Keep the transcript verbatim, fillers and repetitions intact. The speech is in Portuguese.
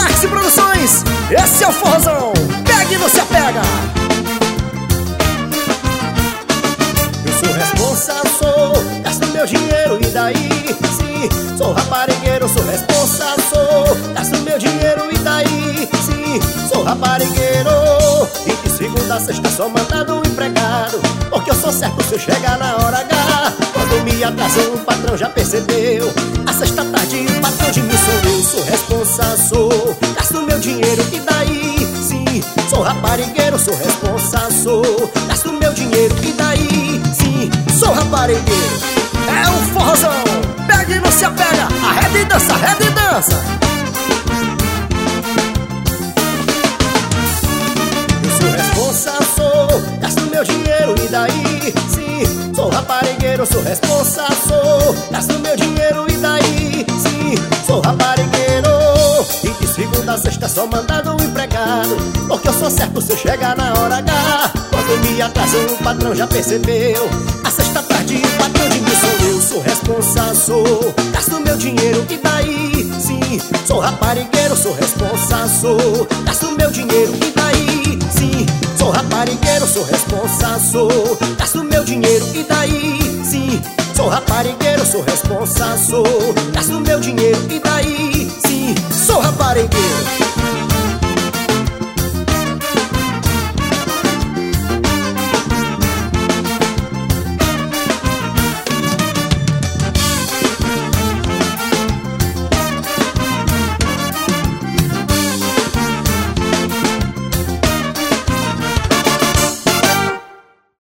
Maxi Produções, esse é o forrozão. Pega e não se apega. Eu sou responsa, sou, gasto meu dinheiro e daí? Sim, sou raparigueiro, sou responsa, sou, gasto meu dinheiro e daí? Sim, sou raparigueiro. E de segunda a sexta só mandado um empregado, porque eu sou certo se eu chegar na hora H. Quando me atrasou, o patrão já percebeu. A sexta tarde, o patrão de mim sou eu. Sou responsa, sou, gasto meu dinheiro e daí? Sim, sou raparigueiro, sou responsa, sou, gasto meu dinheiro e daí? Sim, sou raparigueiro. É o forrozão, pega e não se apega. Arreda e dança, arreda e dança. Eu sou responsa, sou, gasto meu dinheiro e daí? Sim, sou raparigueiro, sou responsa, sou, gasto meu dinheiro e daí? Sim, sou raparigueiro. E de segunda a sexta só mandado um empregado, porque eu sou certo se eu chegar na hora H. Quando me atrasou, o patrão já percebeu. A sexta tarde, o patrão de mim sou eu. Sou responsa, sou, gasto meu dinheiro e daí? Sim, sou raparigueiro, sou responsa, sou, gasto meu dinheiro e daí? Sim, sou raparigueiro, sou responsa, sou, gasto meu dinheiro e daí? Sim, sou raparigueiro, sou responsa, sou, gasto meu dinheiro e daí?